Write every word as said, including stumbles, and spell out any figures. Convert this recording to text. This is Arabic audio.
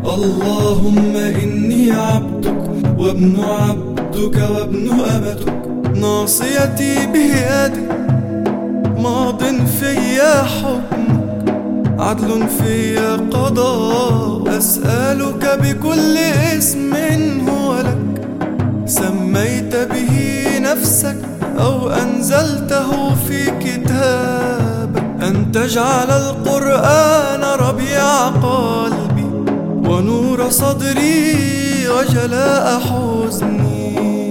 اللهم إني عبدك وابن عبدك وابن أمتك، ناصيتي بيدك، ماض في حكمك، عدل في قضاء. أسألك بكل اسم هو لك سميت به نفسك أو أنزلته في كتابك، أن تجعل القرآن ربيع قلبي ونور صدري وجلاء حزني.